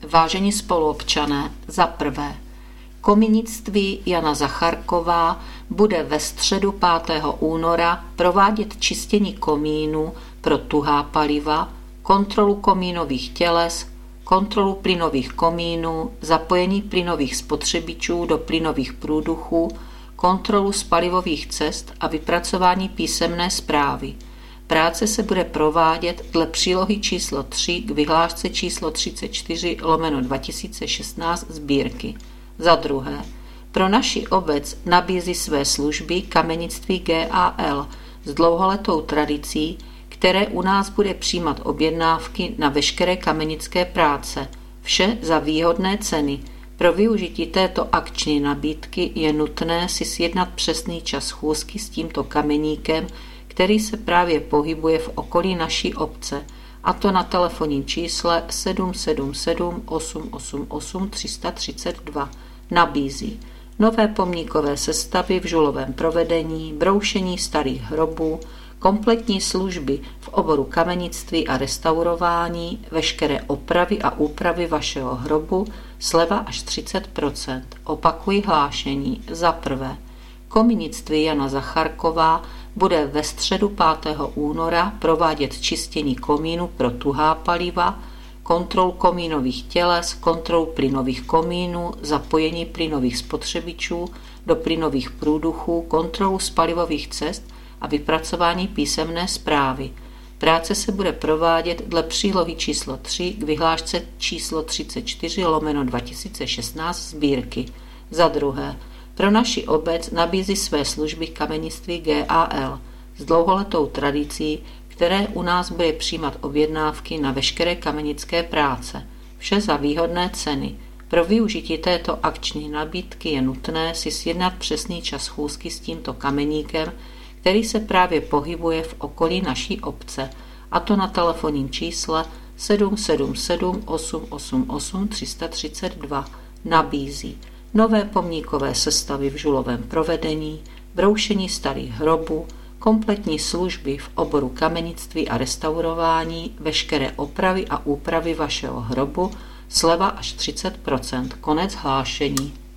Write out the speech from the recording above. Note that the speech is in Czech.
Vážení spoluobčané, za prvé, Kominictví Jana Zacharková bude ve středu 5. února provádět čištění komínů pro tuhá paliva, kontrolu komínových těles, kontrolu plynových komínů, zapojení plynových spotřebičů do plynových průduchů, kontrolu spalivových cest a vypracování písemné zprávy. Práce se bude provádět dle přílohy číslo 3 k vyhlášce číslo 34/2016 sbírky. Za druhé, pro naši obec nabízí své služby Kamenictví GAL s dlouholetou tradicí, které u nás bude přijímat objednávky na veškeré kamenické práce, vše za výhodné ceny. Pro využití této akční nabídky je nutné si sjednat přesný čas schůzky s tímto kameníkem, který se právě pohybuje v okolí naší obce, a to na telefonním čísle 777 888 332. Nabízí nové pomníkové sestavy v žulovém provedení, broušení starých hrobů, kompletní služby v oboru kamenictví a restaurování, veškeré opravy a úpravy vašeho hrobu, sleva až 30%. Opakuji hlášení. Za prvé, Kominictví Jana Zacharková bude ve středu 5. února provádět čištění komínu pro tuhá paliva, kontrolu komínových těles, kontrolu plynových komínů, zapojení plynových spotřebičů do plynových průduchů, kontrolu spalivových cest a vypracování písemné zprávy. Práce se bude provádět dle přílohy číslo 3 k vyhlášce číslo 34/2016 sbírky. Za druhé, pro naši obec nabízí své služby Kamenictví GAL s dlouholetou tradicí, které u nás bude přijímat objednávky na veškeré kamenické práce, vše za výhodné ceny. Pro využití této akční nabídky je nutné si sjednat přesný čas schůzky s tímto kameníkem, který se právě pohybuje v okolí naší obce, a to na telefonním čísle 777 888 332. Nabízí nové pomníkové sestavy v žulovém provedení, broušení starých hrobů, kompletní služby v oboru kamenictví a restaurování, veškeré opravy a úpravy vašeho hrobu, sleva až 30%. Konec hlášení.